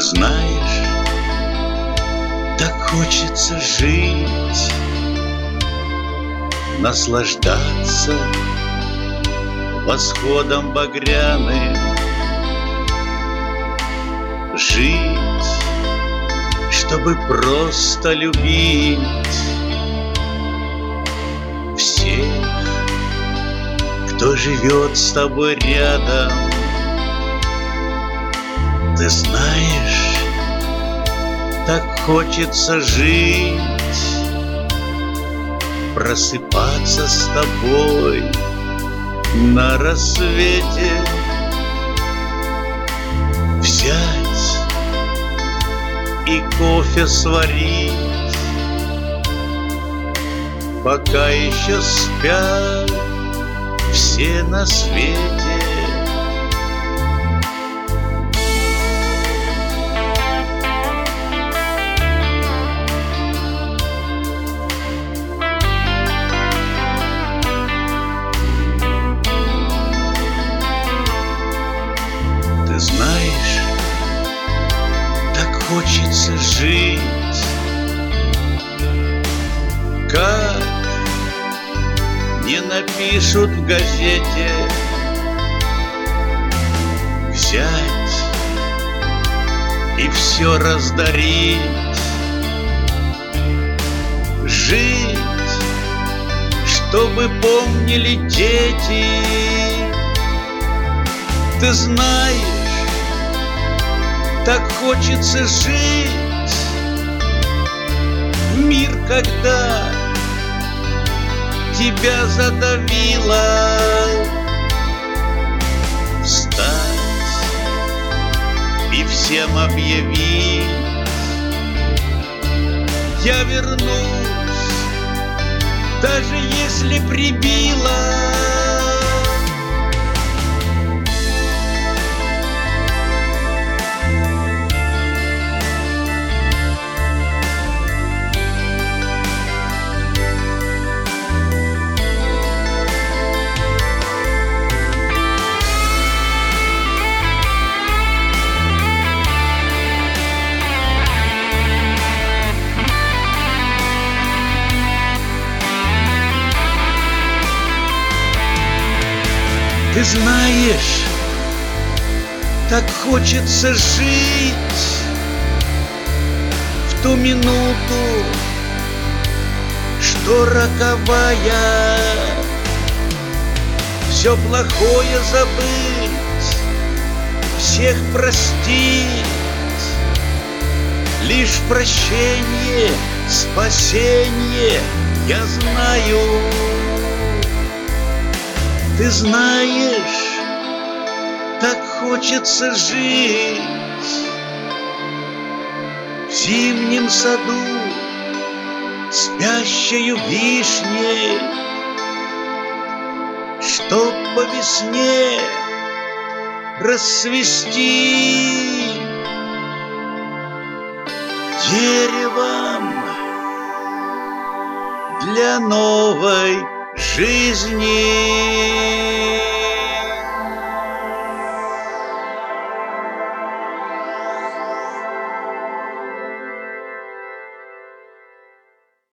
знаешь, так хочется жить, наслаждаться восходом багряным, жить, чтобы просто любить всех, кто живет с тобой рядом. Ты знаешь, так хочется жить, просыпаться с тобой на рассвете, взять и кофе сварить, пока еще спят все на свете. Ты знаешь, так хочется жить, как не напишут в газете, взять и все раздарить, жить, чтобы помнили дети. Ты знаешь, так хочется жить в мир, когда тебя задавило, встать и всем объявить: я вернусь, даже если прибило. Ты знаешь, так хочется жить в ту минуту, что роковая, все плохое забыть, всех простить, лишь прощение, спасение, я знаю. Ты знаешь, так хочется жить в зимнем саду спящею вишней, чтоб по весне расцвести деревом для новой жизни.